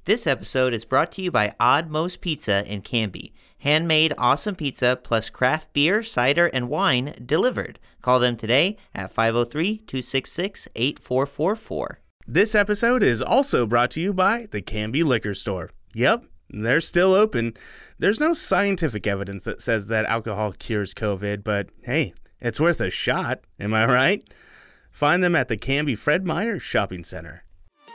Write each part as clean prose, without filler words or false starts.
This episode is brought to you by Odd Mo's Pizza in Canby. Handmade awesome pizza plus craft beer, cider, and wine delivered. Call them today at 503-266-8444. This episode is also brought to you by the Canby Liquor Store. Yep, they're still open. There's no scientific evidence that says that alcohol cures COVID, but hey, it's worth a shot, am I right? Find them at the Canby Fred Meyer Shopping Center.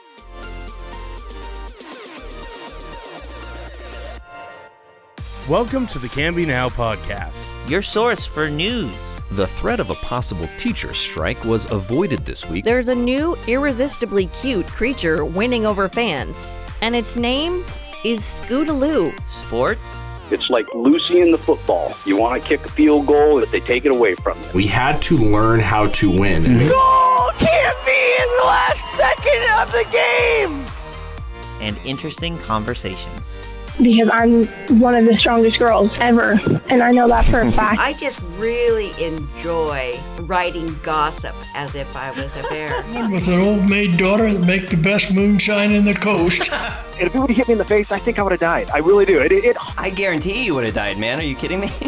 Welcome to the Canby Now podcast. Your source for news. The threat of a possible teacher strike was avoided this week. There's a new, irresistibly cute creature winning over fans, and its name is Scootaloo. Sports. It's like Lucy in the football. You want to kick a field goal, but they take it away from you. We had to learn how to win. Goal can't be in the last second of the game! And interesting conversations. Because I'm one of the strongest girls ever, and I know that for a fact. I just really enjoy writing gossip as if I was a bear. With an old maid daughter that make the best moonshine in the coast. And if it would have hit me in the face, I think I would have died. I really do. I guarantee you would have died, man. Are you kidding me?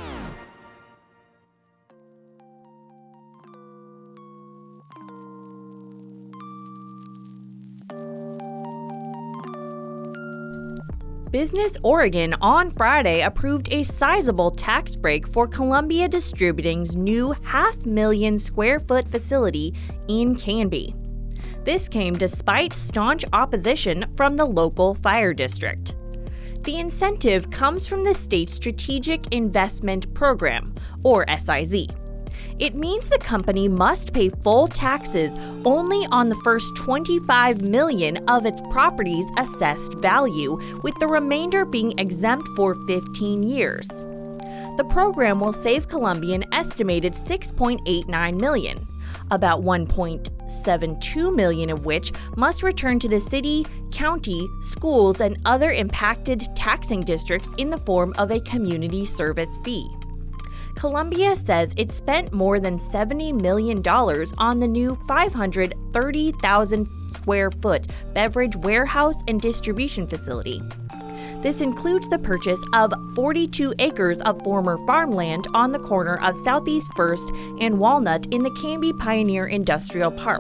Business Oregon on Friday approved a sizable tax break for Columbia Distributing's new 500,000 square foot facility in Canby. This came despite staunch opposition from the local fire district. The incentive comes from the state's Strategic Investment Program, or SIZ. It means the company must pay full taxes only on the first $25 million of its property's assessed value, with the remainder being exempt for 15 years. The program will save Columbia an estimated $6.89 million, about $1.72 million of which must return to the city, county, schools, and other impacted taxing districts in the form of a community service fee. Columbia says it spent more than $70 million on the new 530,000 square foot beverage warehouse and distribution facility. This includes the purchase of 42 acres of former farmland on the corner of Southeast 1st and Walnut in the Canby Pioneer Industrial Park.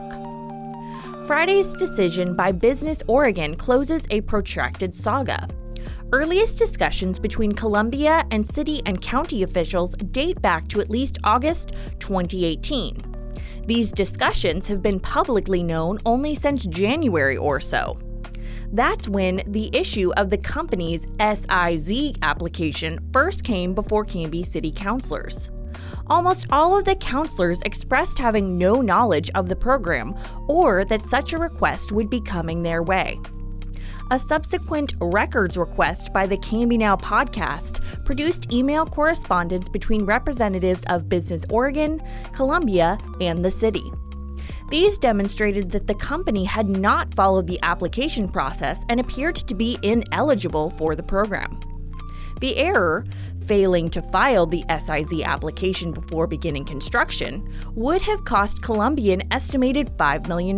Friday's decision by Business Oregon closes a protracted saga. Earliest discussions between Columbia and city and county officials date back to at least August 2018. These discussions have been publicly known only since January or so. That's when the issue of the company's SIZ application first came before Canby City councilors. Almost all of the councilors expressed having no knowledge of the program or that such a request would be coming their way. A subsequent records request by the Canby Now podcast produced email correspondence between representatives of Business Oregon, Columbia, and the city. These demonstrated that the company had not followed the application process and appeared to be ineligible for the program. The error, failing to file the SIZ application before beginning construction, would have cost Columbia an estimated $5 million.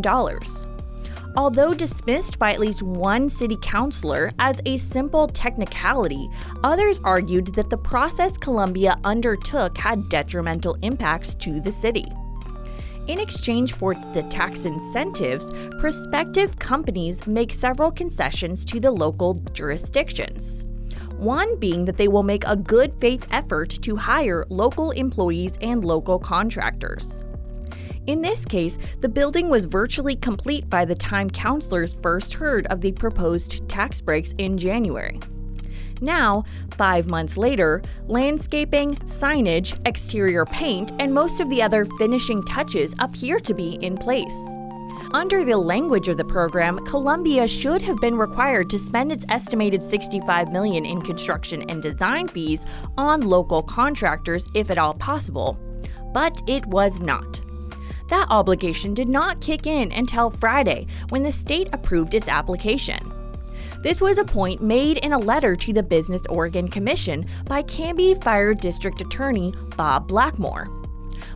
Although dismissed by at least one city councilor as a simple technicality, others argued that the process Columbia undertook had detrimental impacts to the city. In exchange for the tax incentives, prospective companies make several concessions to the local jurisdictions. One being that they will make a good faith effort to hire local employees and local contractors. In this case, the building was virtually complete by the time councilors first heard of the proposed tax breaks in January. Now, 5 months later, landscaping, signage, exterior paint, and most of the other finishing touches appear to be in place. Under the language of the program, Columbia should have been required to spend its estimated $65 million in construction and design fees on local contractors if at all possible, but it was not. That obligation did not kick in until Friday, when the state approved its application. This was a point made in a letter to the Business Oregon Commission by Canby Fire District Attorney Bob Blackmore.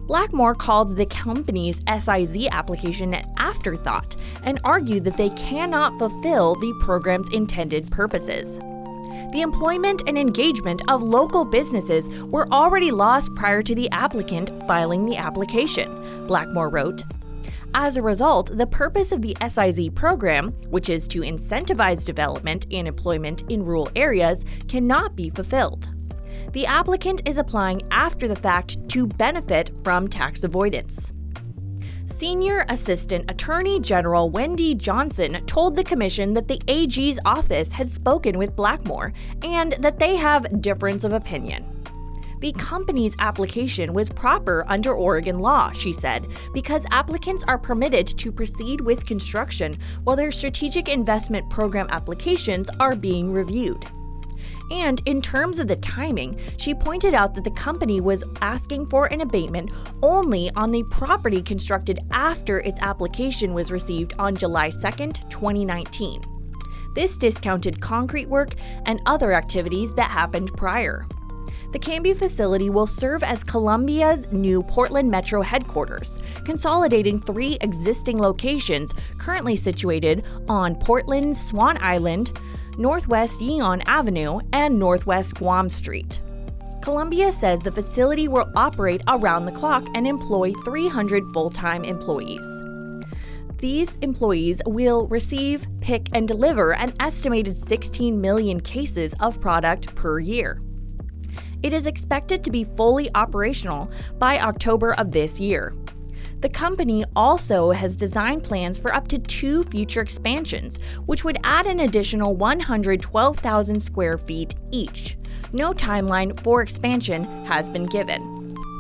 Blackmore called the company's SIZ application an afterthought and argued that they cannot fulfill the program's intended purposes. The employment and engagement of local businesses were already lost prior to the applicant filing the application, Blackmore wrote. As a result, the purpose of the SIZ program, which is to incentivize development and employment in rural areas, cannot be fulfilled. The applicant is applying after the fact to benefit from tax avoidance. Senior Assistant Attorney General Wendy Johnson told the commission that the AG's office had spoken with Blackmore and that they have difference of opinion. The company's application was proper under Oregon law, she said, because applicants are permitted to proceed with construction while their strategic investment program applications are being reviewed. And in terms of the timing, she pointed out that the company was asking for an abatement only on the property constructed after its application was received on July 2, 2019. This discounted concrete work and other activities that happened prior. The Canby facility will serve as Columbia's new Portland Metro headquarters, consolidating 3 existing locations currently situated on Portland's Swan Island, Northwest Yeon Avenue, and Northwest Guam Street. Columbia says the facility will operate around the clock and employ 300 full-time employees. These employees will receive, pick, and deliver an estimated 16 million cases of product per year. It is expected to be fully operational by October of this year. The company also has design plans for up to 2 future expansions, which would add an additional 112,000 square feet each. No timeline for expansion has been given.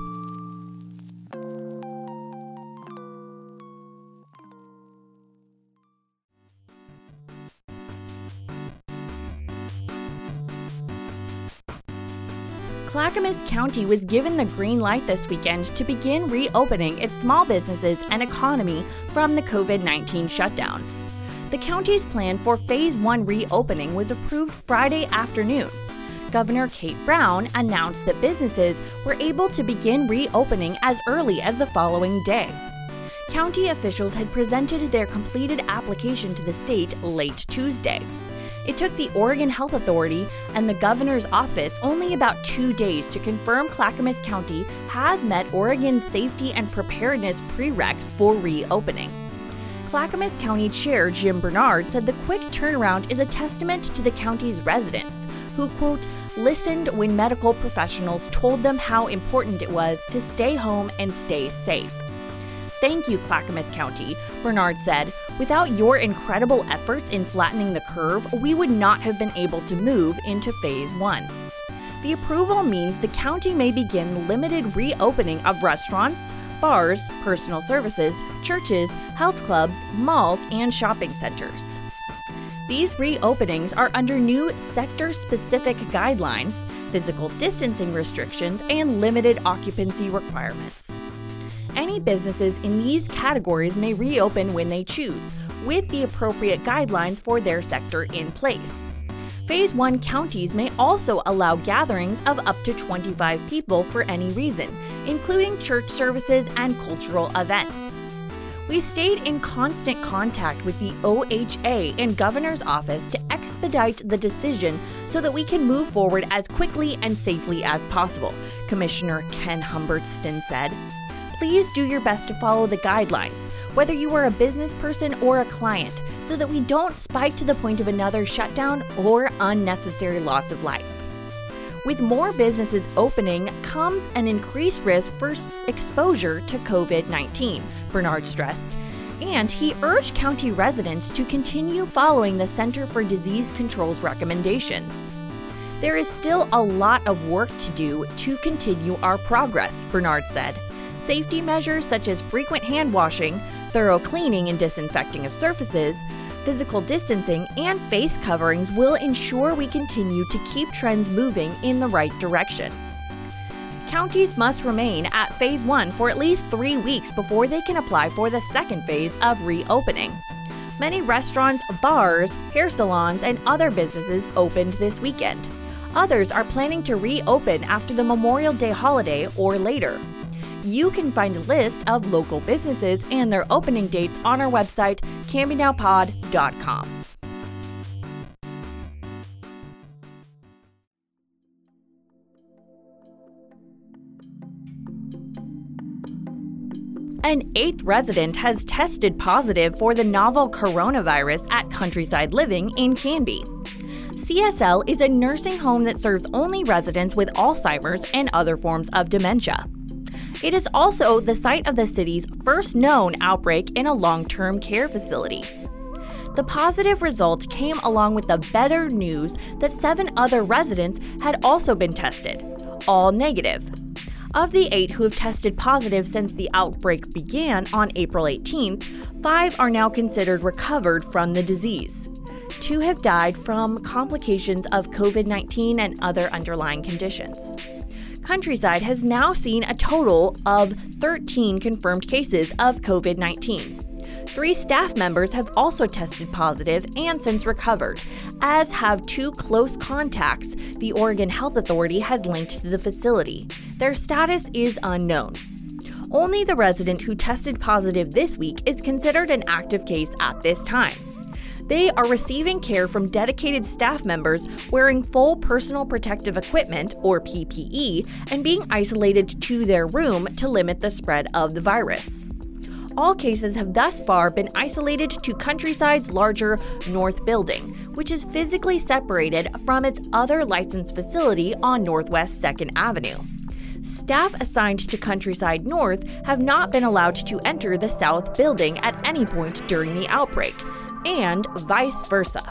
Clackamas County was given the green light this weekend to begin reopening its small businesses and economy from the COVID-19 shutdowns. The county's plan for Phase 1 reopening was approved Friday afternoon. Governor Kate Brown announced that businesses were able to begin reopening as early as the following day. County officials had presented their completed application to the state late Tuesday. It took the Oregon Health Authority and the governor's office only about 2 days to confirm Clackamas County has met Oregon's safety and preparedness prereqs for reopening. Clackamas County Chair Jim Bernard said the quick turnaround is a testament to the county's residents, who, quote, listened when medical professionals told them how important it was to stay home and stay safe. Thank you, Clackamas County, Bernard said. Without your incredible efforts in flattening the curve, we would not have been able to move into Phase 1. The approval means the county may begin limited reopening of restaurants, bars, personal services, churches, health clubs, malls, and shopping centers. These reopenings are under new sector-specific guidelines, physical distancing restrictions, and limited occupancy requirements. Any businesses in these categories may reopen when they choose, with the appropriate guidelines for their sector in place. Phase 1 counties may also allow gatherings of up to 25 people for any reason, including church services and cultural events. We stayed in constant contact with the OHA and Governor's Office to expedite the decision so that we can move forward as quickly and safely as possible, Commissioner Ken Humbertson said. Please do your best to follow the guidelines, whether you are a business person or a client, so that we don't spike to the point of another shutdown or unnecessary loss of life. With more businesses opening comes an increased risk for exposure to COVID-19, Bernard stressed, and he urged county residents to continue following the Center for Disease Control's recommendations. There is still a lot of work to do to continue our progress, Bernard said. Safety measures such as frequent hand washing, thorough cleaning and disinfecting of surfaces, physical distancing, and face coverings will ensure we continue to keep trends moving in the right direction. Counties must remain at Phase 1 for at least 3 weeks before they can apply for the second phase of reopening. Many restaurants, bars, hair salons, and other businesses opened this weekend. Others are planning to reopen after the Memorial Day holiday or later. You can find a list of local businesses and their opening dates on our website, CanbyNowPod.com. An 8th resident has tested positive for the novel coronavirus at Countryside Living in Canby. CSL is a nursing home that serves only residents with Alzheimer's and other forms of dementia. It is also the site of the city's first known outbreak in a long-term care facility. The positive result came along with the better news that 7 other residents had also been tested, all negative. Of the 8 who have tested positive since the outbreak began on April 18th, 5 are now considered recovered from the disease. 2 have died from complications of COVID-19 and other underlying conditions. Countryside has now seen a total of 13 confirmed cases of COVID-19. 3 staff members have also tested positive and since recovered, as have 2 close contacts the Oregon Health Authority has linked to the facility. Their status is unknown. Only the resident who tested positive this week is considered an active case at this time. They are receiving care from dedicated staff members wearing full personal protective equipment, or PPE, and being isolated to their room to limit the spread of the virus. All cases have thus far been isolated to Countryside's larger North Building, which is physically separated from its other licensed facility on Northwest 2nd Avenue. Staff assigned to Countryside North have not been allowed to enter the South Building at any point during the outbreak, and vice versa.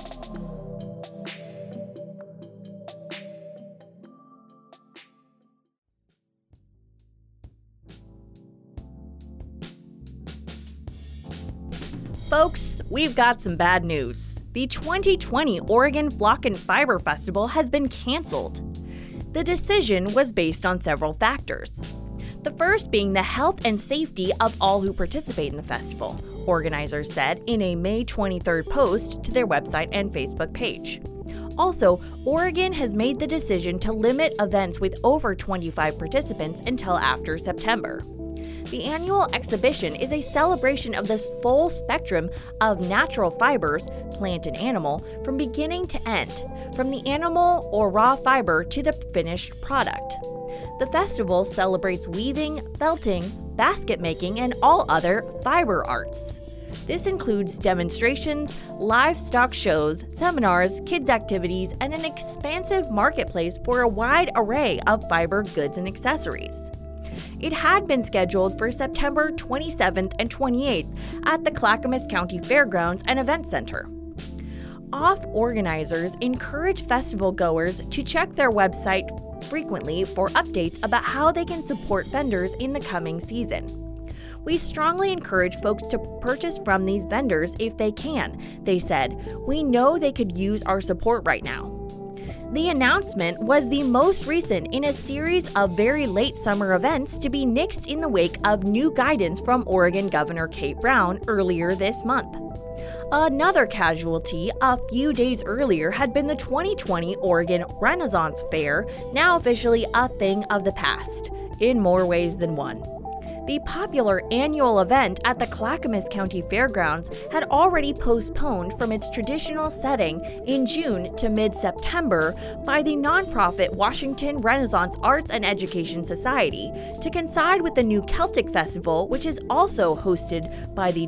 Folks, we've got some bad news. The 2020 Oregon Flock and Fiber Festival has been canceled. The decision was based on several factors. The first being the health and safety of all who participate in the festival, organizers said in a May 23rd post to their website and Facebook page. Also, Oregon has made the decision to limit events with over 25 participants until after September. The annual exhibition is a celebration of this full spectrum of natural fibers, plant and animal, from beginning to end, from the animal or raw fiber to the finished product. The festival celebrates weaving, felting, basket making, and all other fiber arts. This includes demonstrations, livestock shows, seminars, kids' activities, and an expansive marketplace for a wide array of fiber goods and accessories. It had been scheduled for September 27th and 28th at the Clackamas County Fairgrounds and Event Center. Organizers encourage festival goers to check their website frequently for updates about how they can support vendors in the coming season. We strongly encourage folks to purchase from these vendors if they can, they said. We know they could use our support right now. The announcement was the most recent in a series of very late summer events to be nixed in the wake of new guidance from Oregon Governor Kate Brown earlier this month. Another casualty a few days earlier had been the 2020 Oregon Renaissance Fair, now officially a thing of the past, in more ways than one. The popular annual event at the Clackamas County Fairgrounds had already postponed from its traditional setting in June to mid-September by the nonprofit Washington Renaissance Arts and Education Society to coincide with the new Celtic Festival, which is also hosted by the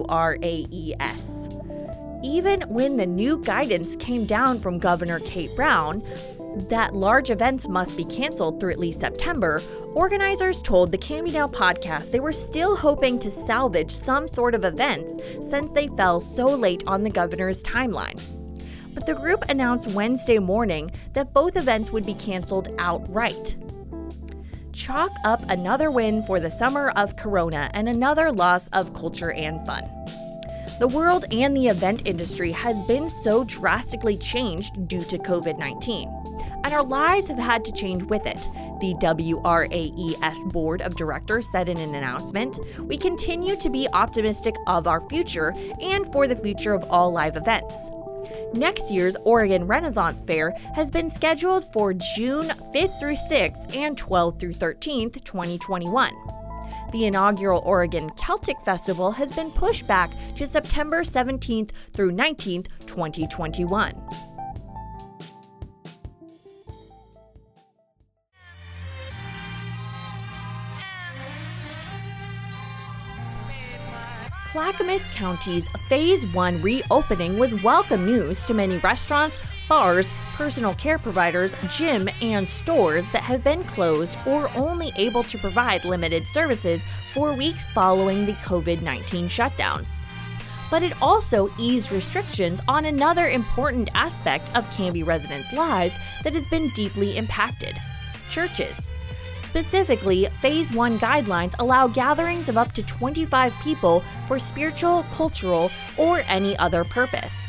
WRAES. Even when the new guidance came down from Governor Kate Brown that large events must be canceled through at least September, organizers told the Canby Now podcast they were still hoping to salvage some sort of events since they fell so late on the governor's timeline. But the group announced Wednesday morning that both events would be canceled outright. Chalk up another win for the summer of Corona and another loss of culture and fun. The world and the event industry has been so drastically changed due to COVID-19. And our lives have had to change with it, the WRAES Board of Directors said in an announcement. We continue to be optimistic of our future and for the future of all live events. Next year's Oregon Renaissance Fair has been scheduled for June 5th through 6th and 12th through 13th, 2021. The inaugural Oregon Celtic Festival has been pushed back to September 17th through 19th, 2021. Clackamas County's Phase 1 reopening was welcome news to many restaurants, bars, personal care providers, gym, and stores that have been closed or only able to provide limited services for weeks following the COVID-19 shutdowns. But it also eased restrictions on another important aspect of Canby residents' lives that has been deeply impacted: churches. Specifically, Phase 1 guidelines allow gatherings of up to 25 people for spiritual, cultural, or any other purpose.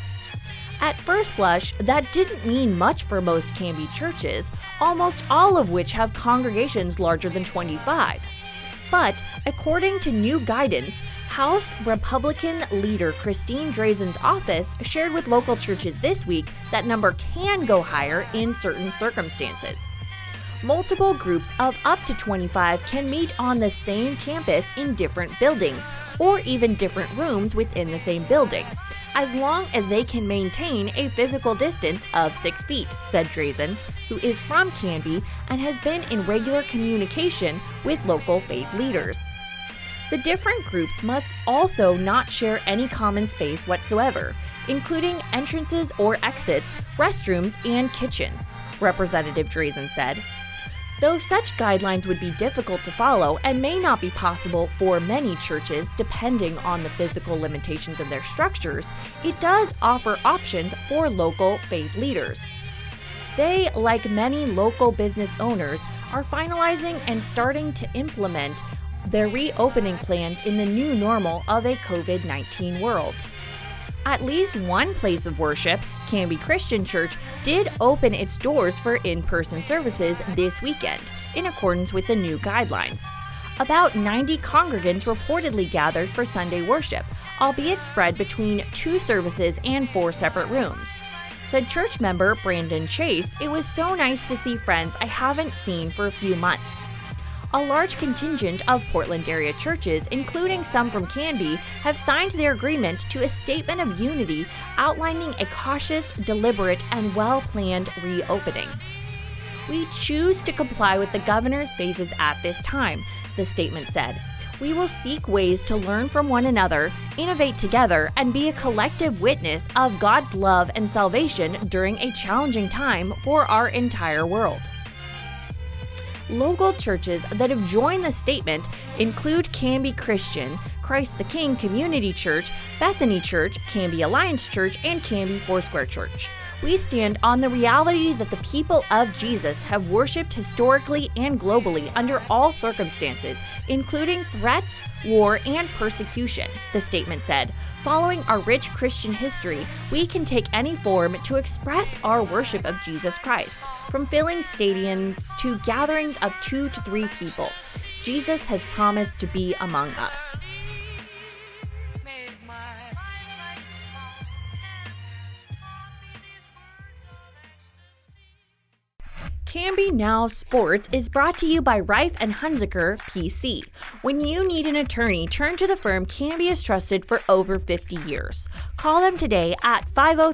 At first blush, that didn't mean much for most Canby churches, almost all of which have congregations larger than 25. But, according to new guidance, House Republican leader Christine Drazen's office shared with local churches this week that number can go higher in certain circumstances. Multiple groups of up to 25 can meet on the same campus in different buildings, or even different rooms within the same building, as long as they can maintain a physical distance of 6 feet, said Drazen, who is from Canby and has been in regular communication with local faith leaders. The different groups must also not share any common space whatsoever, including entrances or exits, restrooms, and kitchens, Representative Drazen said. Though such guidelines would be difficult to follow and may not be possible for many churches depending on the physical limitations of their structures, it does offer options for local faith leaders. They, like many local business owners, are finalizing and starting to implement their reopening plans in the new normal of a COVID-19 world. At least one place of worship, Canby Christian Church, did open its doors for in-person services this weekend, in accordance with the new guidelines. About 90 congregants reportedly gathered for Sunday worship, albeit spread between 2 services and 4 separate rooms. Said church member Brandon Chase, "It was so nice to see friends I haven't seen for a few months." A large contingent of Portland area churches, including some from Canby, have signed their agreement to a statement of unity outlining a cautious, deliberate, and well-planned reopening. "We choose to comply with the governor's phases at this time," the statement said. "We will seek ways to learn from one another, innovate together, and be a collective witness of God's love and salvation during a challenging time for our entire world." Local churches that have joined the statement include Canby Christian, Christ the King Community Church, Bethany Church, Canby Alliance Church, and Canby Foursquare Church. "We stand on the reality that the people of Jesus have worshiped historically and globally under all circumstances, including threats, war, and persecution," the statement said. "Following our rich Christian history, we can take any form to express our worship of Jesus Christ, from filling stadiums to gatherings of 2 to 3 people. Jesus has promised to be among us." Canby Now Sports is brought to you by Reif & Hunziker, PC. When you need an attorney, turn to the firm Canby has trusted for over 50 years. Call them today at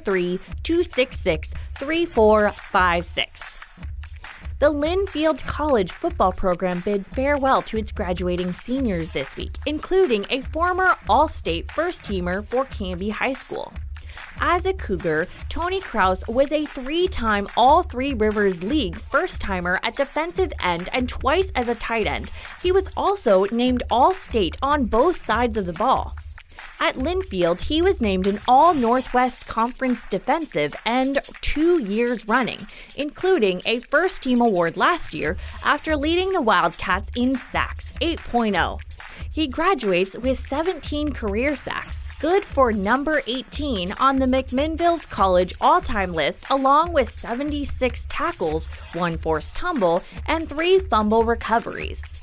503-266-3456. The Linfield College football program bid farewell to its graduating seniors this week, including a former All-State first-teamer for Canby High School. As a Cougar, Tony Krause was a 3-time All-Three Rivers League first-timer at defensive end and twice as a tight end. He was also named All-State on both sides of the ball. At Linfield, he was named an All-Northwest Conference defensive end 2 years running, including a first-team award last year after leading the Wildcats in sacks, 8.0. He graduates with 17 career sacks, good for number 18 on the McMinnville's college all-time list, along with 76 tackles, 1 forced tumble, and 3 fumble recoveries.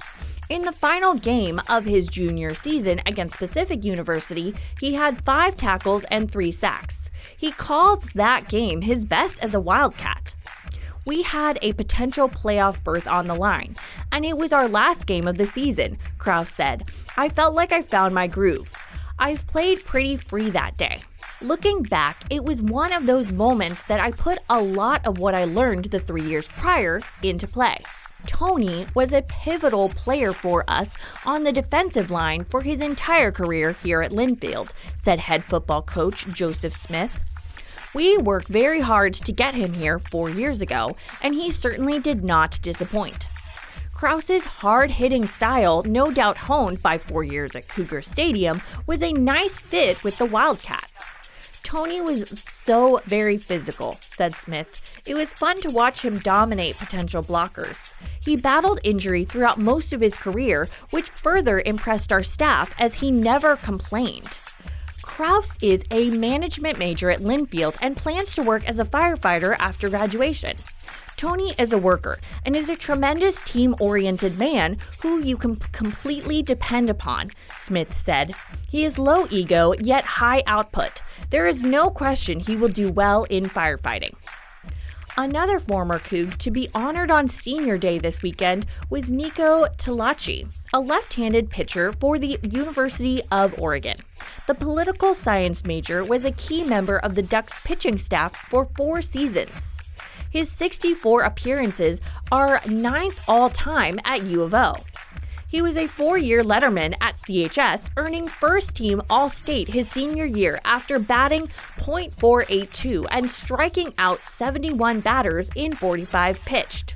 In the final game of his junior season against Pacific University, he had 5 tackles and 3 sacks. He calls that game his best as a Wildcat. We had a potential playoff berth on the line, and it was our last game of the season, Krause said. I felt like I found my groove. I've played pretty free that day. Looking back, it was one of those moments that I put a lot of what I learned the 3 years prior into play. Tony was a pivotal player for us on the defensive line for his entire career here at Linfield, said head football coach Joseph Smith. We worked very hard to get him here 4 years ago, and he certainly did not disappoint. Krause's hard-hitting style, no doubt honed by 4 years at Cougar Stadium, was a nice fit with the Wildcats. Tony was so very physical, said Smith. It was fun to watch him dominate potential blockers. He battled injury throughout most of his career, which further impressed our staff as he never complained. Krause is a management major at Linfield and plans to work as a firefighter after graduation. Tony is a worker and is a tremendous team-oriented man who you can completely depend upon, Smith said. He is low ego, yet high output. There is no question he will do well in firefighting. Another former Coug to be honored on Senior Day this weekend was Nico Talachi, a left-handed pitcher for the University of Oregon. The political science major was a key member of the Ducks pitching staff for 4 seasons. His 64 appearances are 9th all-time at U of O. He was a 4-year letterman at CHS, earning first-team All-State his senior year after batting .482 and striking out 71 batters in 45 pitched.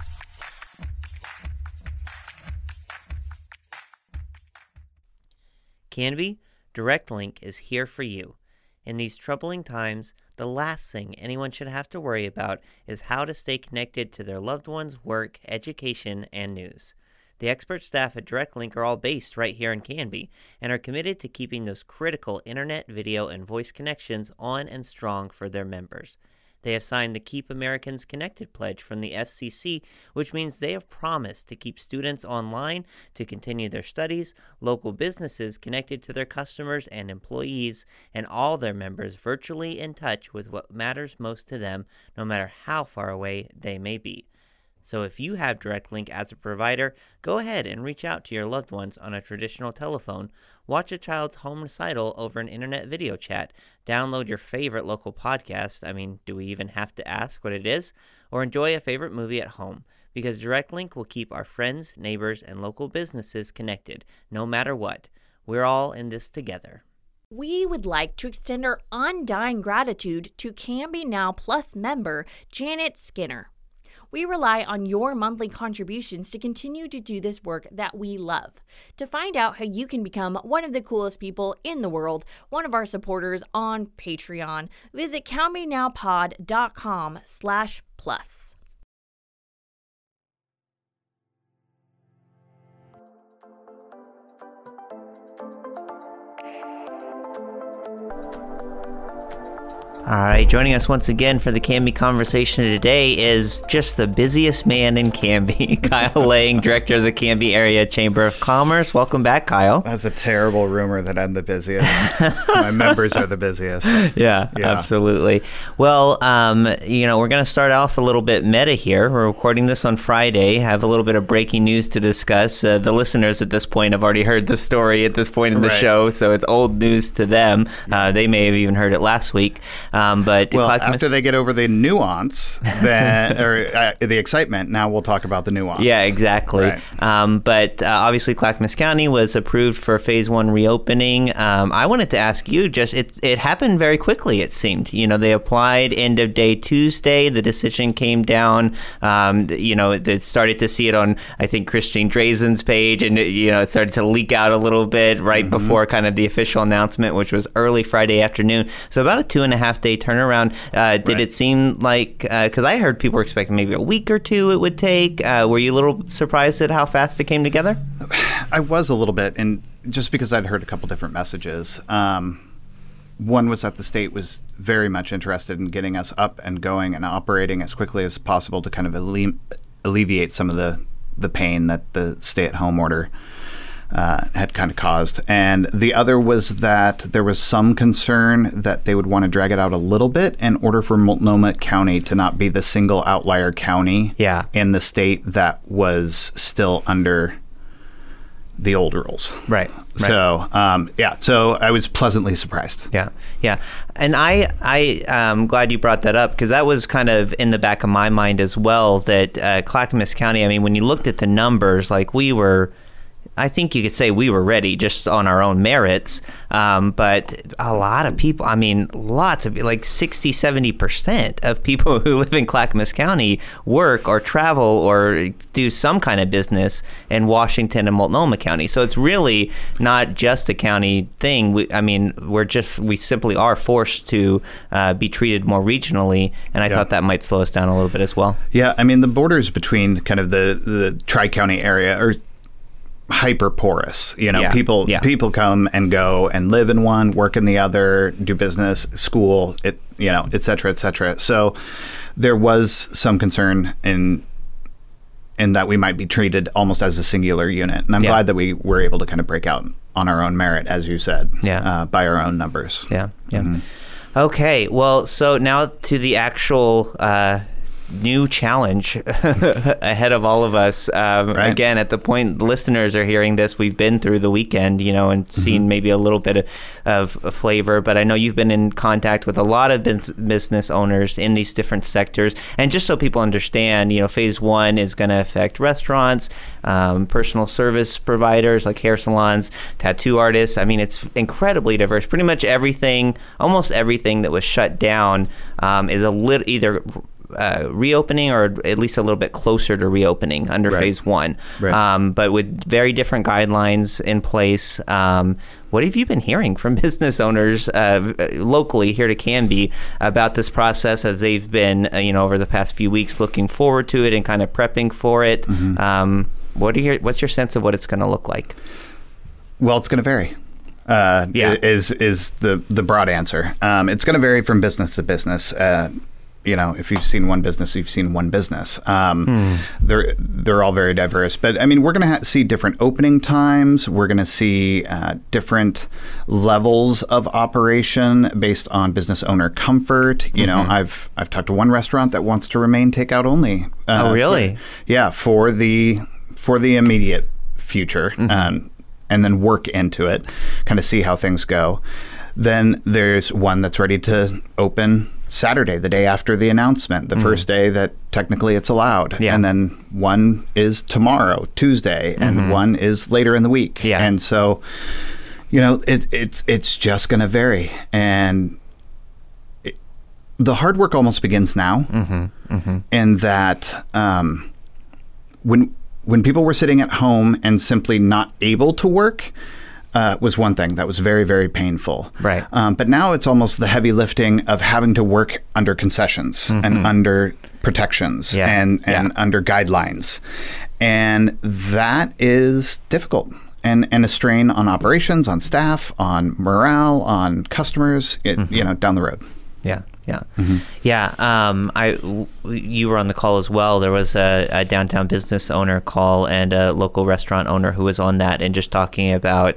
Canby, Direct Link is here for you. In these troubling times, the last thing anyone should have to worry about is how to stay connected to their loved ones, work, education, and news. The expert staff at Direct Link are all based right here in Canby and are committed to keeping those critical internet, video, and voice connections on and strong for their members. They have signed the Keep Americans Connected pledge from the FCC, which means they have promised to keep students online to continue their studies, local businesses connected to their customers and employees, and all their members virtually in touch with what matters most to them, no matter how far away they may be. So if you have Direct Link as a provider, go ahead and reach out to your loved ones on a traditional telephone, watch a child's home recital over an internet video chat, download your favorite local podcast, do we even have to ask what it is? Or enjoy a favorite movie at home, because Direct Link will keep our friends, neighbors, and local businesses connected, no matter what. We're all in this together. We would like to extend our undying gratitude to Canby Now Plus member Janet Skinner. We rely on your monthly contributions to continue to do this work that we love. To find out how you can become one of the coolest people in the world, one of our supporters on Patreon, visit CanbyNowPod.com/plus. All right, joining us once again for the Canby conversation today is just the busiest man in Canby, Kyle Lang, director of the Canby Area Chamber of Commerce. Welcome back, Kyle. That's a terrible rumor that I'm the busiest. My members are the busiest. Yeah, absolutely. Well, we're going to start off a little bit meta here. We're recording this on Friday, have a little bit of breaking news to discuss. The listeners at this point have already heard the story at this point in the show, so it's old news to them. They may have even heard it last week. But after they get over the nuance, the excitement, now we'll talk about the nuance. Yeah, exactly. Right. But obviously, Clackamas County was approved for Phase 1 reopening. I wanted to ask you, it happened very quickly, it seemed. They applied end of day Tuesday. The decision came down. They started to see it on, I think, Christine Drazen's page, and it started to leak out a little bit right before kind of the official announcement, which was early Friday afternoon. So about a 2.5 day turnaround. Did it seem like, because I heard people were expecting maybe a week or two it would take. Were you a little surprised at how fast it came together? I was a little bit, and just because I'd heard a couple different messages. One was that the state was very much interested in getting us up and going and operating as quickly as possible to kind of alleviate some of the pain that the stay-at-home order had kind of caused. And the other was that there was some concern that they would want to drag it out a little bit in order for Multnomah County to not be the single outlier county in the state that was still under the old rules. Right. So, so I was pleasantly surprised. Yeah. And I'm glad you brought that up, because that was kind of in the back of my mind as well, that Clackamas County, I mean, when you looked at the numbers, like I think you could say we were ready just on our own merits. But a lot of people, I mean, lots of, like 60, 70% of people who live in Clackamas County work or travel or do some kind of business in Washington and Multnomah County. So it's really not just a county thing. We simply are forced to be treated more regionally. And I thought that might slow us down a little bit as well. Yeah. I mean, the borders between kind of the Tri-County area are hyper porous. People come and go and live in one, work in the other, do business, school, et cetera, et cetera. So there was some concern in that we might be treated almost as a singular unit. And I'm glad that we were able to kind of break out on our own merit, as you said, by our own numbers. Yeah. Mm-hmm. Okay. Well, so now to the actual new challenge ahead of all of us. Again, at the point listeners are hearing this, we've been through the weekend, and seen maybe a little bit of flavor, but I know you've been in contact with a lot of business owners in these different sectors. And just so people understand, phase one is going to affect restaurants, personal service providers like hair salons, tattoo artists. I mean, it's incredibly diverse. Pretty much almost everything that was shut down is either reopening or at least a little bit closer to reopening under phase one, but with very different guidelines in place. What have you been hearing from business owners locally here to Canby about this process as they've been, over the past few weeks looking forward to it and kind of prepping for it? What's your sense of what it's going to look like? Well, it's going to vary. Is the broad answer. It's going to vary from business to business. If you've seen one business, you've seen one business. They're all very diverse. But, I mean, we're going to see different opening times. We're going to see different levels of operation based on business owner comfort. I've talked to one restaurant that wants to remain takeout only. Oh, really? For the immediate future, and then work into it, kind of see how things go. Then there's one that's ready to open Saturday, the day after the announcement, the first day that technically it's allowed. And then one is tomorrow, Tuesday, and one is later in the week. And so, it's just going to vary. And the hard work almost begins now, in that when people were sitting at home and simply not able to work, was one thing that was very, very painful. Right. But now it's almost the heavy lifting of having to work under concessions and under protections and under guidelines. And that is difficult. And a strain on operations, on staff, on morale, on customers, down the road. You were on the call as well. There was a downtown business owner call and a local restaurant owner who was on that, and just talking about,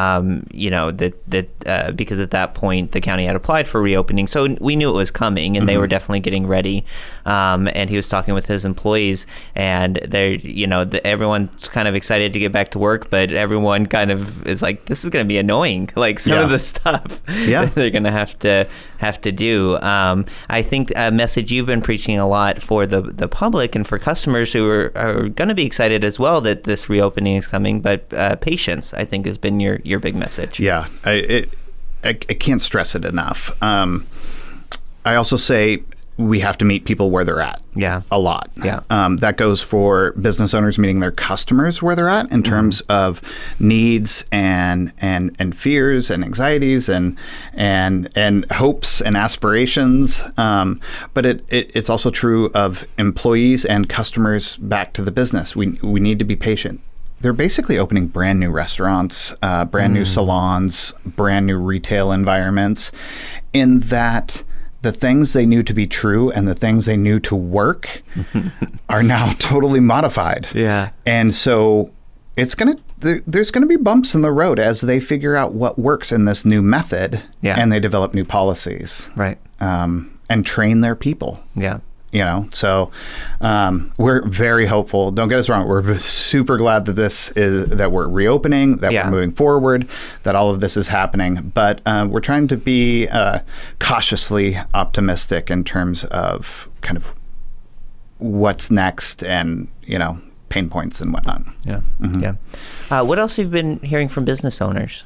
that because at that point the county had applied for reopening, so we knew it was coming, and they were definitely getting ready. And he was talking with his employees, and everyone's kind of excited to get back to work, but everyone kind of is like, this is going to be annoying. Like some of the stuff that they're going to have to do. I think a message you've been preaching a lot for the public and for customers who are going to be excited as well that this reopening is coming, but patience, I think, has been your big message. Yeah, I can't stress it enough. I also say we have to meet people where they're at. A lot. That goes for business owners meeting their customers where they're at in terms of needs and fears and anxieties and hopes and aspirations. But it's also true of employees and customers back to the business. We need to be patient. They're basically opening brand new restaurants, brand new salons, brand new retail environments, in that the things they knew to be true and the things they knew to work are now totally modified. And so it's going to there's going to be bumps in the road as they figure out what works in this new method, and they develop new policies, right? And train their people. Yeah. So we're very hopeful. Don't get us wrong. We're super glad that we're reopening, that we're moving forward, that all of this is happening. But we're trying to be cautiously optimistic in terms of kind of what's next and, pain points and whatnot. Yeah. Mm-hmm. Yeah. What else have you been hearing from business owners?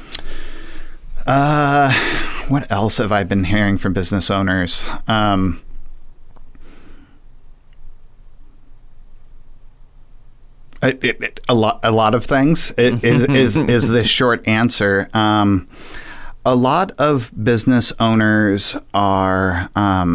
What else have I been hearing from business owners? A lot of things is the short answer. A lot of business owners are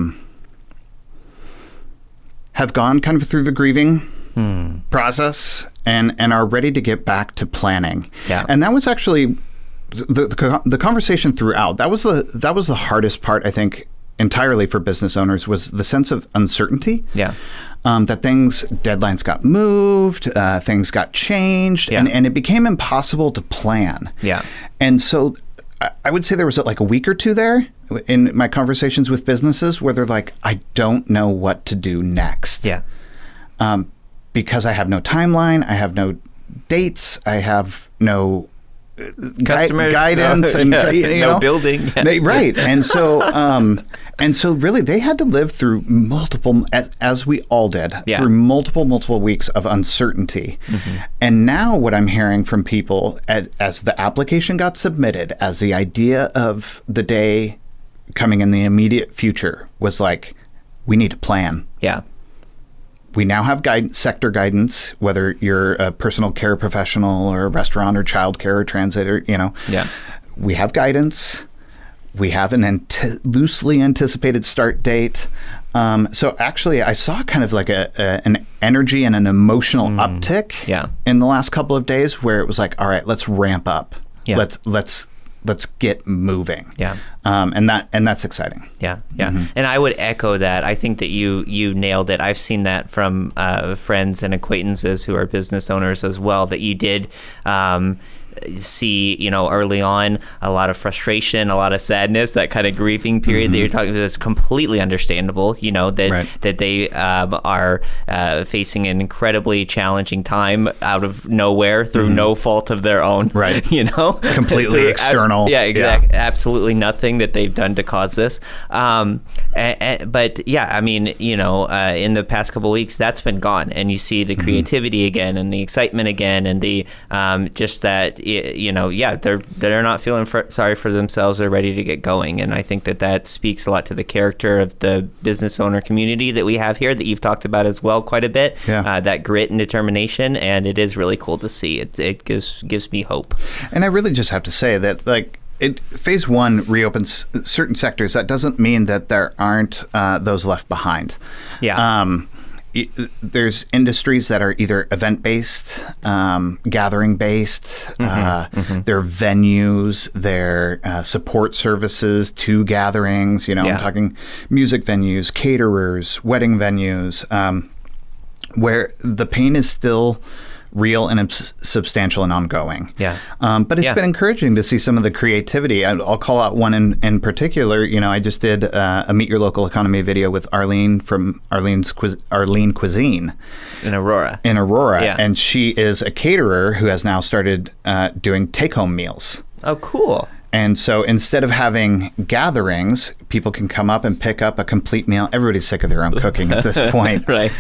have gone kind of through the grieving process and are ready to get back to planning. Yeah. And that was actually the conversation throughout. That was the hardest part, I think, entirely for business owners, was the sense of uncertainty. Yeah. That deadlines got moved, things got changed, and it became impossible to plan. Yeah. And so I would say there was like a week or two there in my conversations with businesses where they're like, I don't know what to do next. Yeah. Because I have no timeline, I have no dates, I have no customers, guidance, and no building. Right. And so really they had to live through multiple, as we all did, through multiple weeks of uncertainty. Mm-hmm. And now what I'm hearing from people as the application got submitted, as the idea of the day coming in the immediate future was like, we need a plan. Yeah. We now have sector guidance, whether you're a personal care professional or a restaurant or childcare or transit or, we have guidance. We have an loosely anticipated start date. So actually, I saw kind of like an energy and an emotional uptick in the last couple of days where it was like, all right, let's ramp up. Yeah. Let's get moving. Yeah. And that's exciting. Yeah. Yeah. Mm-hmm. And I would echo that. I think that you nailed it. I've seen that from friends and acquaintances who are business owners as well, that you did see, early on a lot of frustration, a lot of sadness, that kind of grieving period that you're talking about is completely understandable, that they are facing an incredibly challenging time out of nowhere through no fault of their own, right? Completely through, external. Absolutely nothing that they've done to cause this. But yeah, I mean, in the past couple of weeks, that's been gone, and you see the creativity again, and the excitement again, and the just that. They're not feeling sorry for themselves. They're ready to get going. And I think that speaks a lot to the character of the business owner community that we have here, that you've talked about as well quite a bit, that grit and determination. And it is really cool to see. It gives me hope. And I really just have to say that, phase one reopens certain sectors. That doesn't mean that there aren't those left behind. Yeah. There's industries that are either event-based, gathering-based. They're venues, they're support services to gatherings. I'm talking music venues, caterers, wedding venues, where the pain is still real and substantial and ongoing. Yeah. But it's been encouraging to see some of the creativity. I'll call out one in particular. I just did a Meet Your Local Economy video with Arlene from Arlene Cuisine. In Aurora. Yeah. And she is a caterer who has now started doing take-home meals. Oh, cool. And so instead of having gatherings, people can come up and pick up a complete meal. Everybody's sick of their own cooking at this point. Right.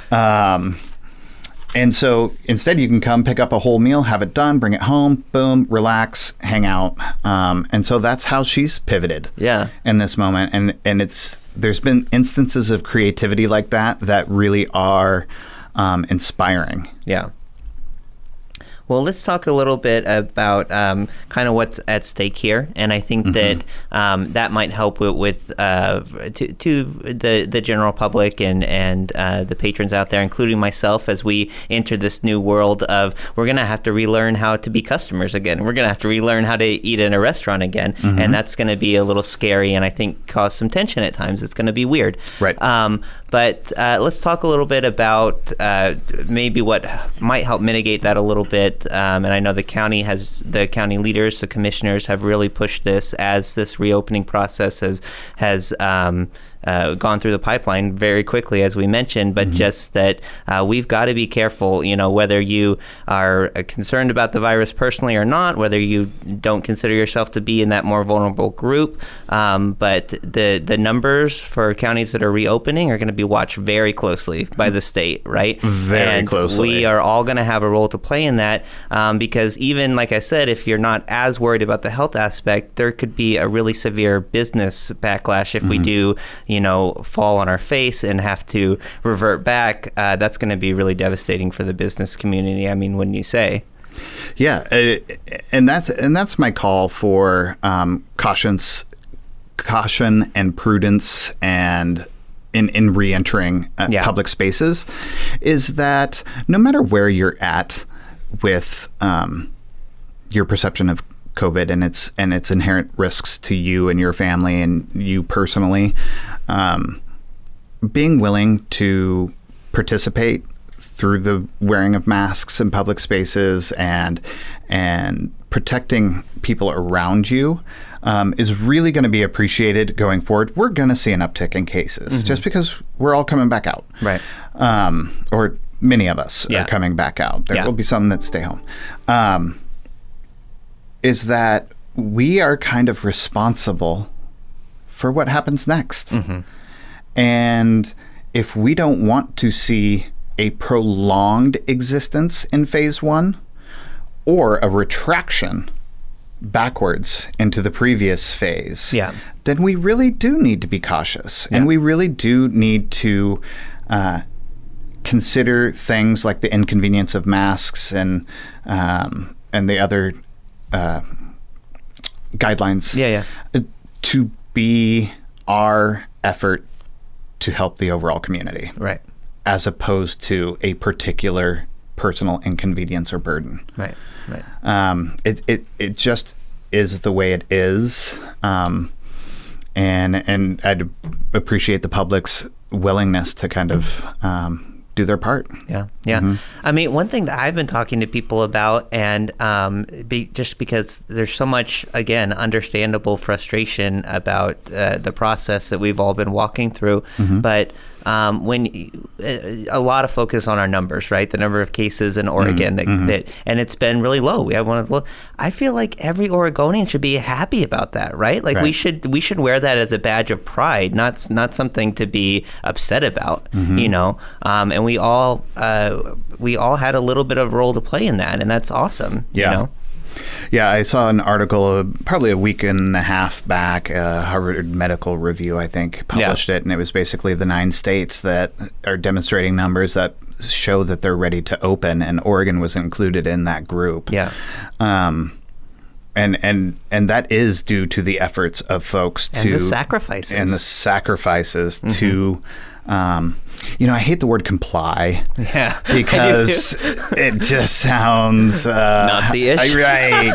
And so instead you can come pick up a whole meal, have it done, bring it home, boom, relax, hang out. And so that's how she's pivoted in this moment. And there's been instances of creativity like that really are inspiring. Yeah. Well, let's talk a little bit about kind of what's at stake here, and I think that that might help with to the general public and the patrons out there, including myself, as we enter this new world of we're going to have to relearn how to be customers again. We're going to have to relearn how to eat in a restaurant again, and that's going to be a little scary, and I think cause some tension at times. It's going to be weird, right? But let's talk a little bit about maybe what might help mitigate that a little bit. And I know the county leaders, the commissioners have really pushed this as this reopening process has gone through the pipeline very quickly, as we mentioned, but just that we've got to be careful, whether you are concerned about the virus personally or not, whether you don't consider yourself to be in that more vulnerable group. But the numbers for counties that are reopening are going to be watched very closely by the state, right? Very closely. We are all going to have a role to play in that because even, like I said, if you're not as worried about the health aspect, there could be a really severe business backlash if we do fall on our face and have to revert back. That's going to be really devastating for the business community. I mean, wouldn't you say? Yeah, and that's my call for caution and prudence and in re-entering public spaces, is that no matter where you're at with your perception of COVID and its inherent risks to you and your family and you personally, being willing to participate through the wearing of masks in public spaces and protecting people around you is really going to be appreciated going forward. We're going to see an uptick in cases just because we're all coming back out. Right. Or many of us are coming back out. There will be some that stay home. Is that we are kind of responsible for what happens next. And if we don't want to see a prolonged existence in phase one or a retraction backwards into the previous phase, then we really do need to be cautious. And we really do need to consider things like the inconvenience of masks and the other guidelines to be our effort to help the overall community, right? As opposed to a particular personal inconvenience or burden, right? It just is the way it is, and I'd appreciate the public's willingness to kind of do their part. I mean, one thing that I've been talking to people about, and just because there's so much, again, understandable frustration about the process that we've all been walking through, but when a lot of focus on our numbers, right? The number of cases in Oregon that and it's been really low. We have one of the low. I feel like every Oregonian should be happy about that, right? Like we should wear that as a badge of pride, not something to be upset about, and we all had a little bit of a role to play in that, and that's awesome. Yeah, I saw an article probably a week and a half back, Harvard Medical Review, I think, published it, and it was basically the 9 states that are demonstrating numbers that show that they're ready to open, and Oregon was included in that group. And that is due to the efforts of folks and the sacrifices to I hate the word comply. Because it just sounds Nazi-ish. Right.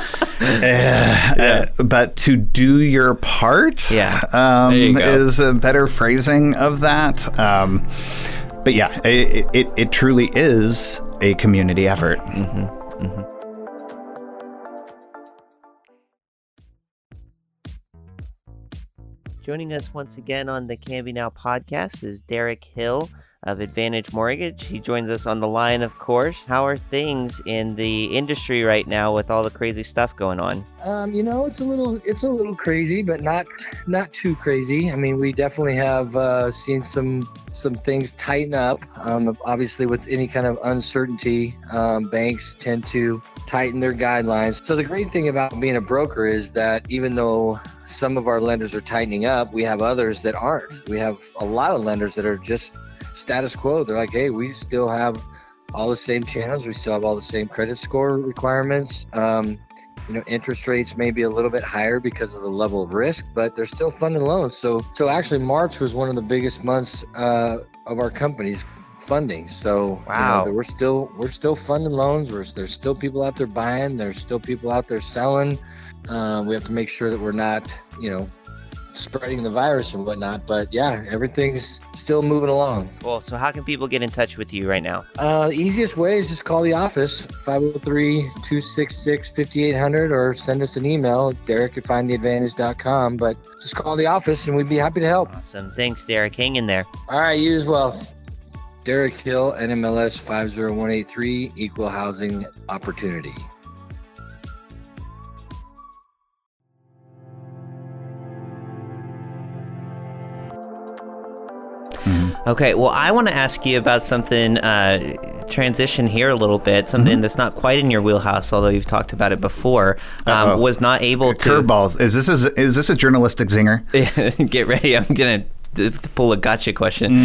But to do your part is a better phrasing of that. But yeah, it truly is a community effort. Joining us once again on the Canby Now podcast is Derek Hill of Advantage Mortgage. He joins us on the line, of course. How are things in the industry right now with all the crazy stuff going on? It's a little crazy, but not too crazy. I mean, we definitely have seen some things tighten up. Obviously, with any kind of uncertainty, banks tend to tighten their guidelines. So the great thing about being a broker is that even though some of our lenders are tightening up, we have others that aren't. We have a lot of lenders that are just status quo. They're like, hey, we still have all the same channels. We still have all the same credit score requirements. Interest rates may be a little bit higher because of the level of risk, but they're still funding loans. So actually March was one of the biggest months of our company's funding. So wow, we're still funding loans. There's still people out there buying. There's still people out there selling. We have to make sure that we're not, spreading the virus and whatnot. But yeah, everything's still moving along. Well, so how can people get in touch with you right now? The easiest way is just call the office, 503-266-5800, or send us an email, Derek@findtheadvantage.com. But just call the office and we'd be happy to help. Awesome. Thanks, Derek. Hang in there. All right, you as well. Derek Hill, NMLS 50183, Equal Housing Opportunity. Okay, well, I want to ask you about something, transition here a little bit, something that's not quite in your wheelhouse, although you've talked about it before. Was not able to... Curveballs. Is this a journalistic zinger? Get ready. I'm going to pull a gotcha question.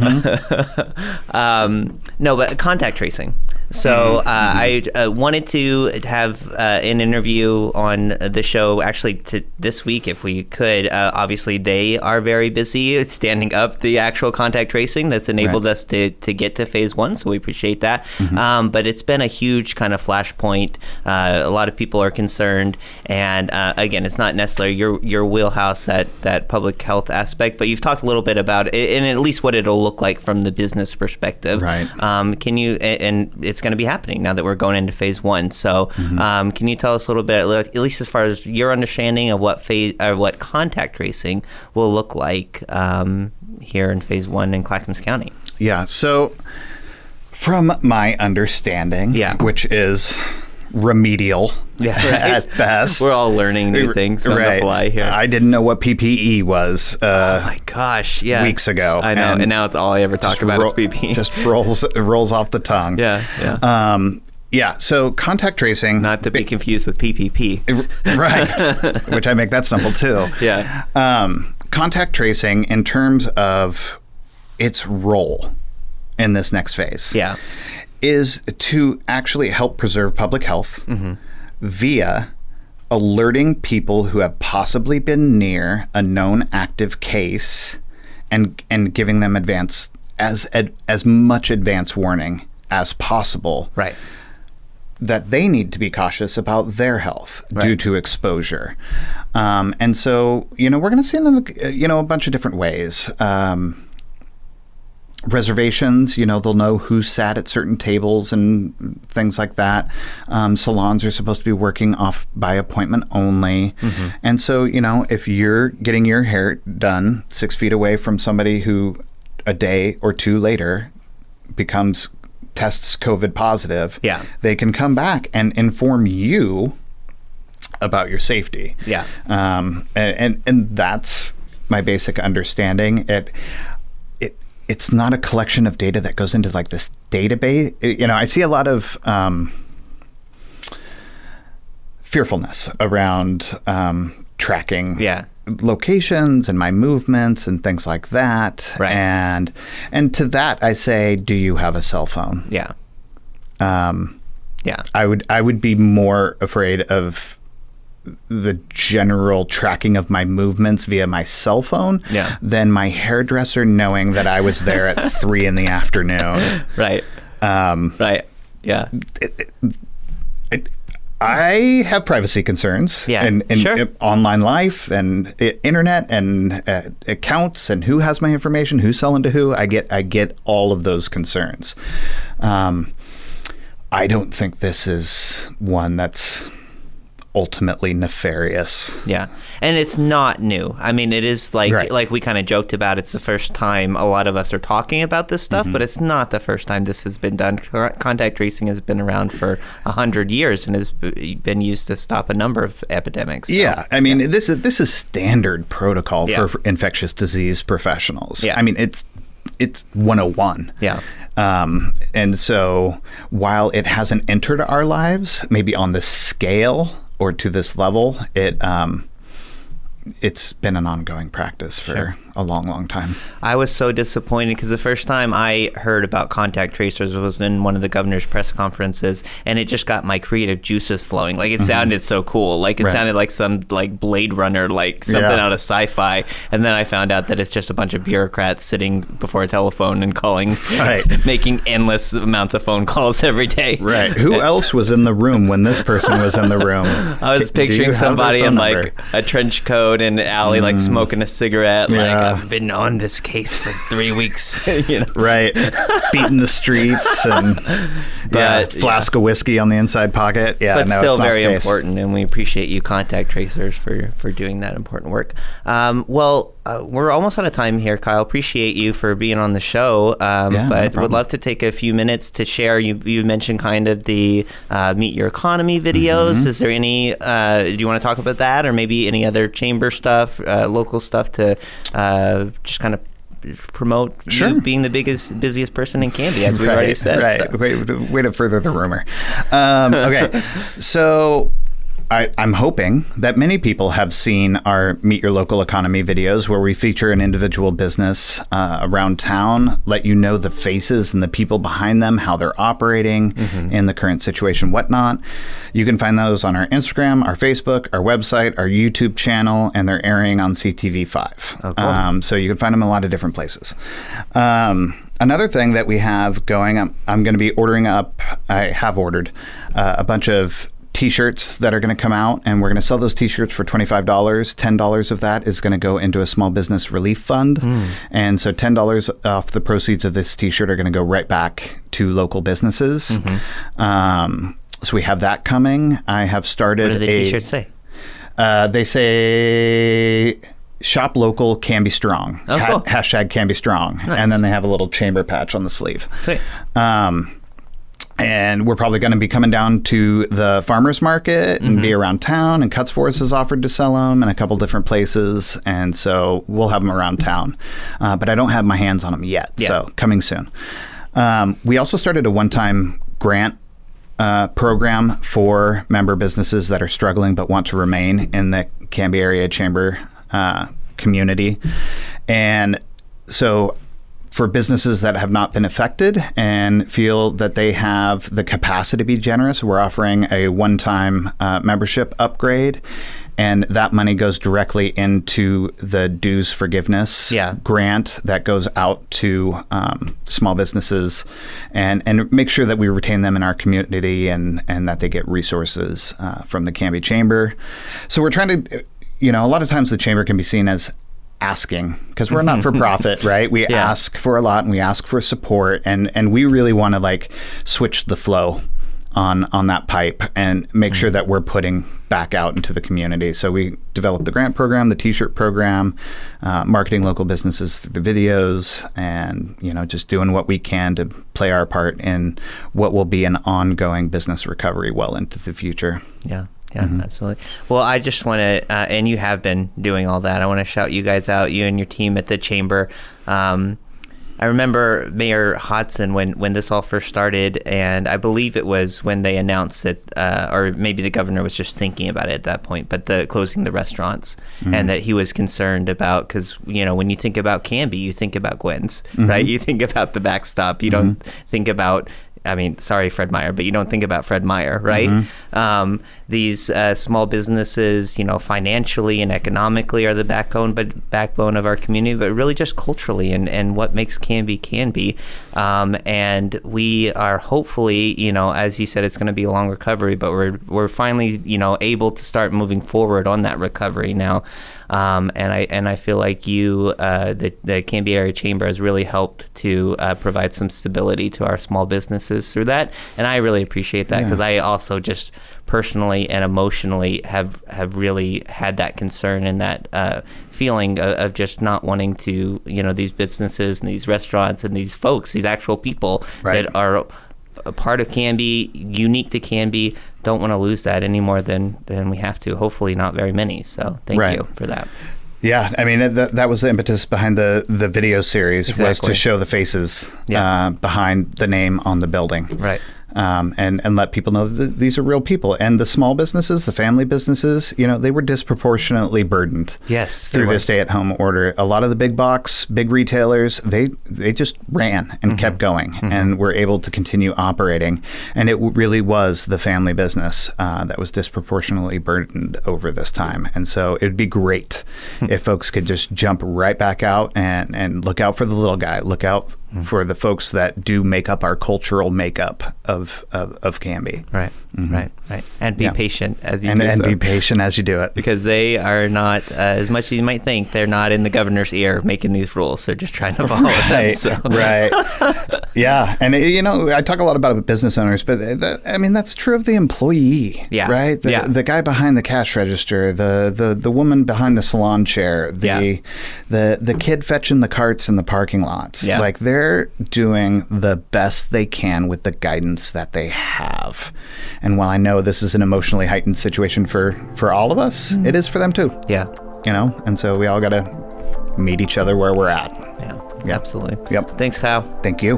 No, but contact tracing. So I wanted to have an interview on the show actually this week if we could. Obviously, they are very busy standing up the actual contact tracing that's enabled us to get to phase 1, so we appreciate that. But it's been a huge kind of flashpoint. A lot of people are concerned. And again, it's not necessarily your wheelhouse, that public health aspect, but you've talked a little bit about it and at least what it'll look like from the business perspective. Right. Can you, and it's going to be happening now that we're going into phase 1. So can you tell us a little bit, at least as far as your understanding of what contact tracing will look like here in phase 1 in Clackamas County? Yeah. So from my understanding, which is remedial at best. We're all learning new things on the fly here. I didn't know what PPE was oh my gosh, weeks ago. I know, and now it's all I ever talk about is PPE. Just rolls off the tongue. Yeah, so contact tracing... Not to be confused with PPP. Right, which I make that simple too. Yeah. Contact tracing in terms of its role in this next phase is to actually help preserve public health via alerting people who have possibly been near a known active case and giving them as much advance warning as possible. Right. That they need to be cautious about their health due to exposure. And so, we're going to see it in a bunch of different ways. Reservations, they'll know who sat at certain tables and things like that. Salons are supposed to be working off by appointment only. And so, if you're getting your hair done 6 feet away from somebody who a day or two later tests COVID positive, they can come back and inform you about your safety. Yeah. And that's my basic understanding. It's not a collection of data that goes into like this database. I see a lot of fearfulness around tracking locations and my movements and things like that. Right. And to that I say, do you have a cell phone? Yeah. I would be more afraid of the general tracking of my movements via my cell phone than my hairdresser knowing that I was there at 3 p.m. Right. Right. Yeah. I have privacy concerns in online life and internet and accounts and who has my information, who's selling to who. I get all of those concerns. I don't think this is one that's ultimately nefarious. Yeah. And it's not new. I mean, it is like we kind of joked about, it's the first time a lot of us are talking about this stuff, but it's not the first time this has been done. Contact tracing has been around for 100 years and has been used to stop a number of epidemics. So, I mean, this is standard protocol for infectious disease professionals. I mean, it's 101. Yeah. And so while it hasn't entered our lives, maybe on this scale or to this level, it's been an ongoing practice for a long, long time. I was so disappointed because the first time I heard about contact tracers was in one of the governor's press conferences, and it just got my creative juices flowing. Like, it sounded so cool. Like, it sounded like some like Blade Runner, like something out of sci-fi. And then I found out that it's just a bunch of bureaucrats sitting before a telephone and calling, making endless amounts of phone calls every day. Right. Who else was in the room when this person was in the room? I was picturing somebody in like a trench coat and alley, like smoking a cigarette. Like, I've been on this case for 3 weeks. You know? Right. Beating the streets and flask of whiskey on the inside pocket. Yeah, but still very important, and we appreciate you, contact tracers, for doing that important work. We're almost out of time here, Kyle. Appreciate you for being on the show, but would love to take a few minutes to share. You mentioned kind of the Meet Your Economy videos. Is there any, do you want to talk about that, or maybe any other chamber stuff, local stuff to just kind of promote you being the busiest person in Canby, as we already said. Right. So. Way to further the rumor. Okay. So I'm hoping that many people have seen our Meet Your Local Economy videos, where we feature an individual business around town, let you know the faces and the people behind them, how they're operating in the current situation, whatnot. You can find those on our Instagram, our Facebook, our website, our YouTube channel, and they're airing on CTV5. Oh, cool. So you can find them in a lot of different places. Another thing that we have going, I'm going to be ordering up, I have ordered a bunch of T-shirts that are going to come out, and we're going to sell those T-shirts for $25. $10 of that is going to go into a small business relief fund, and so $10 off the proceeds of this T-shirt are going to go right back to local businesses. So we have that coming. I have started. What do the T-shirts say? They say "Shop local, can be strong." Oh, cool. Hashtag can be strong, and then they have a little chamber patch on the sleeve. Sweet. And we're probably going to be coming down to the farmers market and be around town. And Cuts Forest has offered to sell them in a couple different places. And so we'll have them around town. But I don't have my hands on them yet. Yeah. So coming soon. We also started a one-time grant program for member businesses that are struggling but want to remain in the Canby Area Chamber community. And so for businesses that have not been affected and feel that they have the capacity to be generous, we're offering a one-time membership upgrade, and that money goes directly into the dues forgiveness grant that goes out to small businesses, and make sure that we retain them in our community and that they get resources from the Canby Chamber. So we're trying to, a lot of times the Chamber can be seen as asking, because we're not for profit, right? We ask for a lot, and we ask for support, and we really want to like switch the flow on that pipe and make sure that we're putting back out into the community. So we developed the grant program, the T-shirt program, marketing local businesses through the videos, and just doing what we can to play our part in what will be an ongoing business recovery well into the future. Yeah, absolutely. Well, I just want to, and you have been doing all that, I want to shout you guys out, you and your team at the Chamber. I remember Mayor Hodson when this all first started, and I believe it was when they announced it, or maybe the governor was just thinking about it at that point, but closing the restaurants, and that he was concerned about, because, when you think about Canby, you think about Gwen's, right? You think about the backstop. You don't think about, sorry, Fred Meyer, but you don't think about Fred Meyer, right? These small businesses, financially and economically are the backbone of our community, but really just culturally and what makes Canby Canby. And we are hopefully, as you said, it's going to be a long recovery, but we're finally, able to start moving forward on that recovery now. And I feel like the Canby Area Chamber has really helped to provide some stability to our small businesses through that, and I really appreciate that, because I also just personally and emotionally have really had that concern and that feeling of just not wanting to, these businesses and these restaurants and these folks, these actual people that are a part of Canby, unique to Canby, don't want to lose that any more than we have to. Hopefully not very many. So thank you for that. Yeah, that was the impetus behind the video series, was to show the faces behind the name on the building. Right. and let people know that these are real people. And the small businesses, the family businesses, they were disproportionately burdened. Yes, through this stay-at-home order. A lot of the big box, big retailers, they just ran and kept going and were able to continue operating. And it really was the family business that was disproportionately burdened over this time. And so it'd be great if folks could just jump right back out and look out for the little guy. Look out for the folks that do make up our cultural makeup of Canby. Right, right. And be patient as you do and so. be patient as you do it. Because they are not, as much as you might think, they're not in the governor's ear making these rules. They're just trying to follow them. So. Right. Yeah. And, I talk a lot about business owners, but that's true of the employee. Yeah. Right? The guy behind the cash register, the woman behind the salon chair, the kid fetching the carts in the parking lots. Yeah. Like, they're doing the best they can with the guidance that they have. And while I know this is an emotionally heightened situation for all of us, it is for them too. Yeah. And so we all got to meet each other where we're at. Yeah, absolutely. Yep. Thanks, Kyle. Thank you.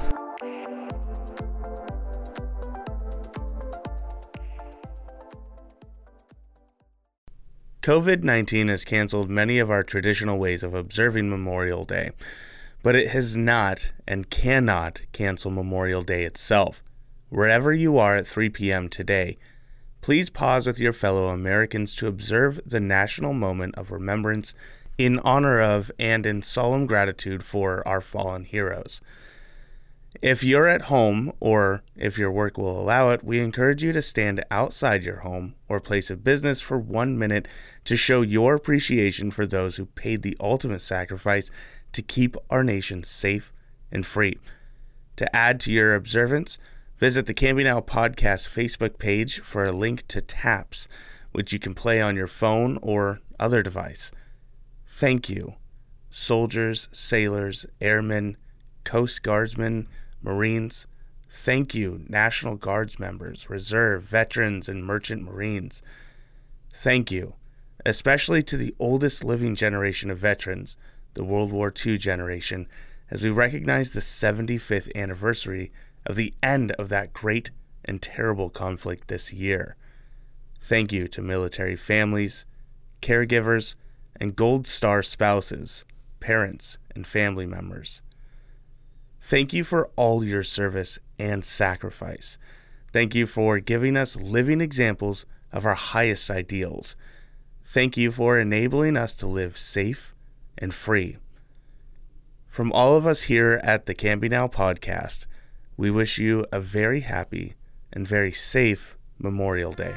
COVID-19 has canceled many of our traditional ways of observing Memorial Day, but it has not and cannot cancel Memorial Day itself. Wherever you are at 3 p.m. today, please pause with your fellow Americans to observe the national moment of remembrance in honor of and in solemn gratitude for our fallen heroes. If you're at home, or if your work will allow it, we encourage you to stand outside your home or place of business for 1 minute to show your appreciation for those who paid the ultimate sacrifice to keep our nation safe and free. To add to your observance, visit the Canby Now Podcast Facebook page for a link to Taps, which you can play on your phone or other device. Thank you, soldiers, sailors, airmen, Coast Guardsmen, Marines. Thank you, National Guards members, Reserve, veterans, and Merchant Marines. Thank you, especially to the oldest living generation of veterans, the World War II generation, as we recognize the 75th anniversary of the end of that great and terrible conflict this year. Thank you to military families, caregivers, and Gold Star spouses, parents, and family members. Thank you for all your service and sacrifice. Thank you for giving us living examples of our highest ideals. Thank you for enabling us to live safe and free. From all of us here at the Canby Now Podcast, we wish you a very happy and very safe Memorial Day.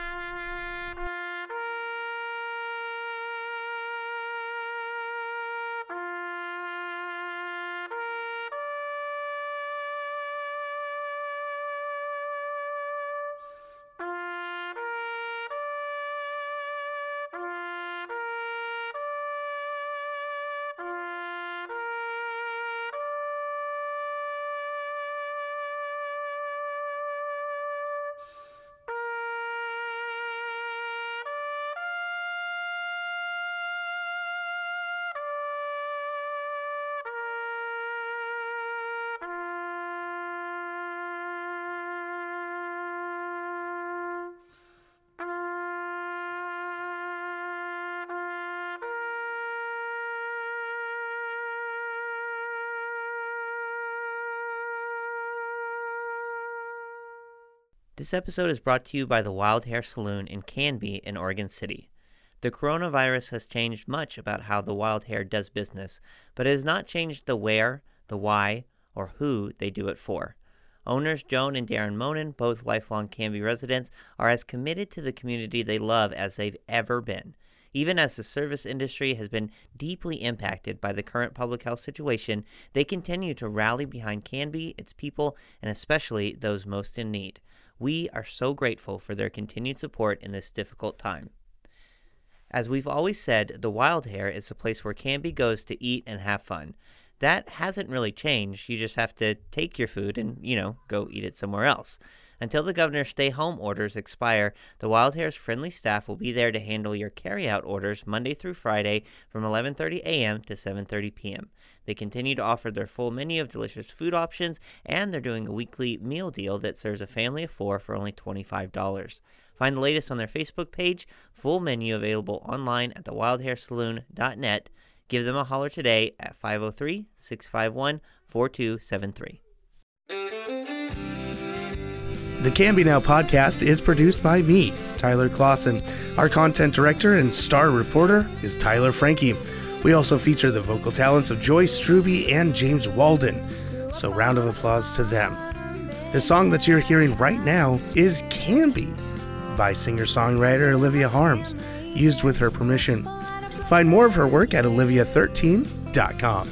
This episode is brought to you by the Wild Hair Saloon in Canby in Oregon City. The coronavirus has changed much about how the Wild Hair does business, but it has not changed the where, the why, or who they do it for. Owners Joan and Darren Monin, both lifelong Canby residents, are as committed to the community they love as they've ever been. Even as the service industry has been deeply impacted by the current public health situation, they continue to rally behind Canby, its people, and especially those most in need. We are so grateful for their continued support in this difficult time. As we've always said, the Wild Hair is a place where Canby goes to eat and have fun. That hasn't really changed. You just have to take your food and, go eat it somewhere else. Until the governor's stay-home orders expire, the Wild Hare's friendly staff will be there to handle your carry-out orders Monday through Friday from 11:30 a.m. to 7:30 p.m. They continue to offer their full menu of delicious food options, and they're doing a weekly meal deal that serves a family of 4 for only $25. Find the latest on their Facebook page, full menu available online at thewildhairsaloon.net. Give them a holler today at 503-651-4273. The Can Be Now podcast is produced by me, Tyler Clausen. Our content director and star reporter is Tyler Frankie. We also feature the vocal talents of Joyce Struby and James Walden, so round of applause to them. The song that you're hearing right now is Can Be by singer-songwriter Olivia Harms, used with her permission. Find more of her work at olivia13.com.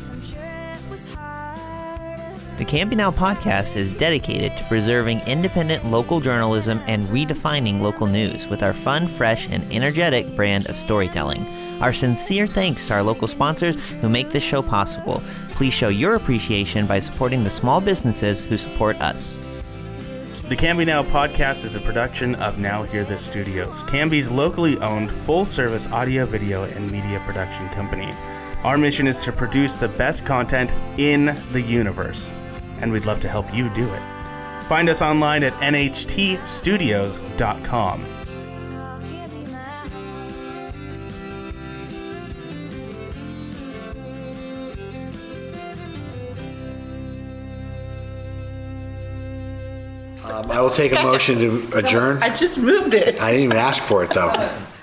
The Can Be Now podcast is dedicated to preserving independent local journalism and redefining local news with our fun, fresh, and energetic brand of storytelling. Our sincere thanks to our local sponsors who make this show possible. Please show your appreciation by supporting the small businesses who support us. The Can Be Now podcast is a production of Now Hear This Studios, Canby's locally owned full-service audio, video, and media production company. Our mission is to produce the best content in the universe, and we'd love to help you do it. Find us online at nhtstudios.com. I will take a motion to adjourn. I just moved it. I didn't even ask for it, though.